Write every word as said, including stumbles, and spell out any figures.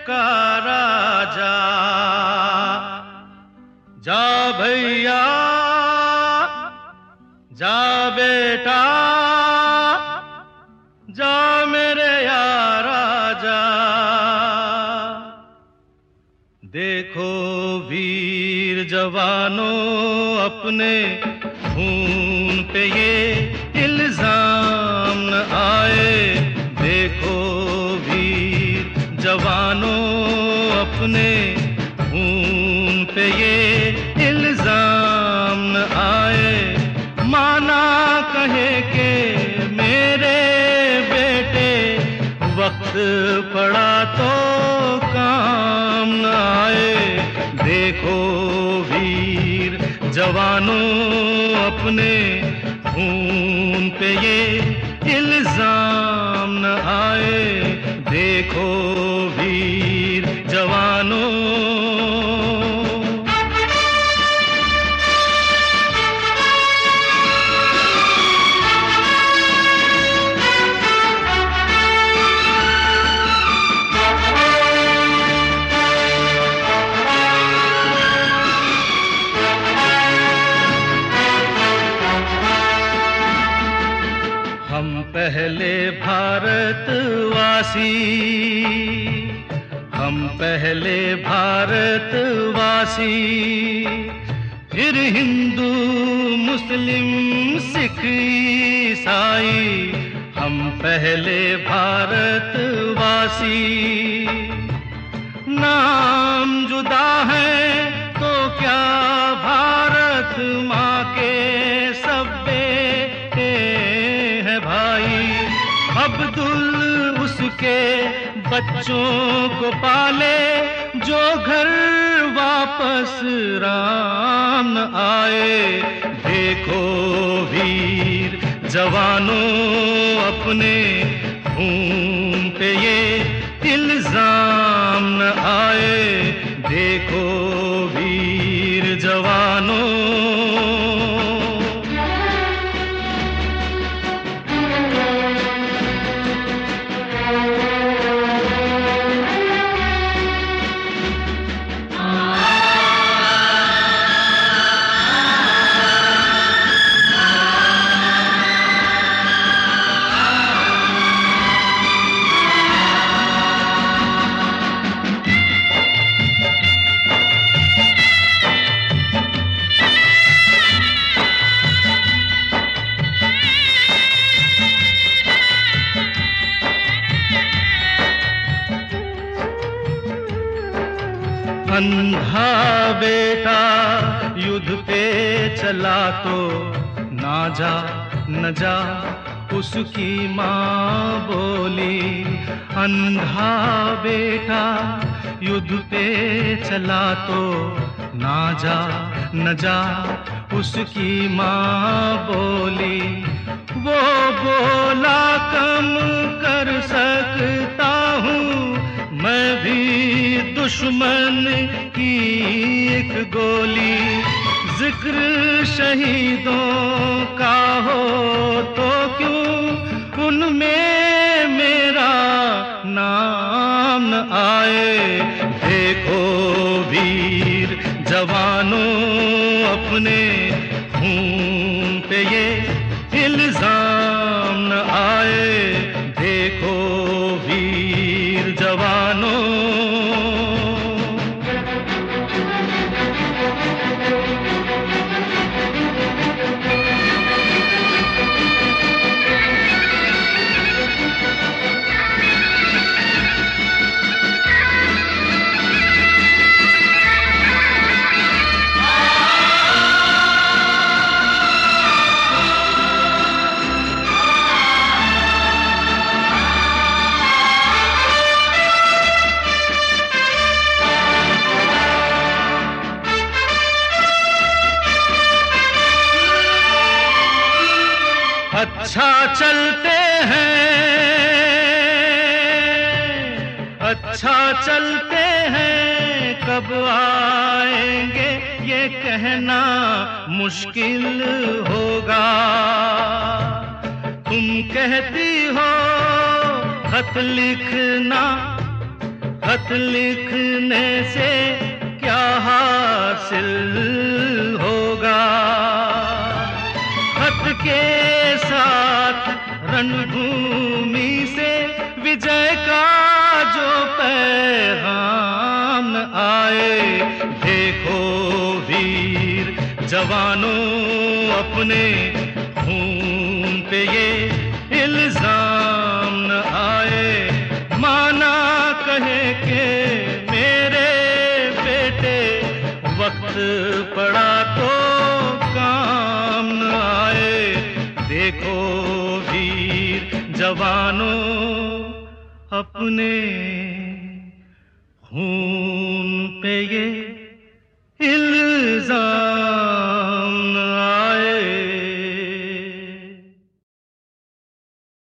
पुकारा जा, जा भैया जा बेटा जा मेरे यारा जा। देखो वीर जवानों अपने खून पे ये इल्जाम न आए। देखो वीर जवानों अपने खून पे ये इल्जाम न आए। माना कहे के मेरे बेटे वक्त पड़ा तो काम न आए। देखो वीर जवानों अपने खून पे ये इल्जाम न आए। देखो वीर जवानों। हम पहले भारतवासी, हम पहले भारतवासी, फिर हिंदू मुस्लिम सिख ईसाई। हम पहले भारतवासी। नाम जुदा है तो क्या भारत माँ के सब बेटे हैं भाई। अब्दुल उसके बच्चों को पाले जो घर वापस राम न आए। देखो वीर जवानों अपने खून पे ये इल्जाम न आए। देखो वीर जवानों। अंधा बेटा युद्ध पे चला तो ना जा न जा उसकी माँ बोली। अंधा बेटा युद्ध पे चला तो ना जा न जा उसकी माँ बोली। वो बोला कम कर सकता हूँ मैं भी दुश्मन की एक गोली। जिक्र शहीदों का हो तो क्यों उनमें मेरा नाम न आए। देखो वीर जवानों अपने खून पे ये इल्जाम न आए। देखो वीर जवानों। अच्छा चलते हैं, अच्छा चलते हैं, कब आएंगे ये कहना मुश्किल होगा। तुम कहती हो खत लिखना, खत लिखने से क्या हासिल होगा, खत के साथ रणभूमि से विजय का जो पैगाम न आए। देखो वीर जवानों, अपने खून पे ये इल्जाम न आए। माना कहे के मेरे बेटे, वक्त पड़ा तो काम न आए। देखो वीर जवानों, अपने खून पे ये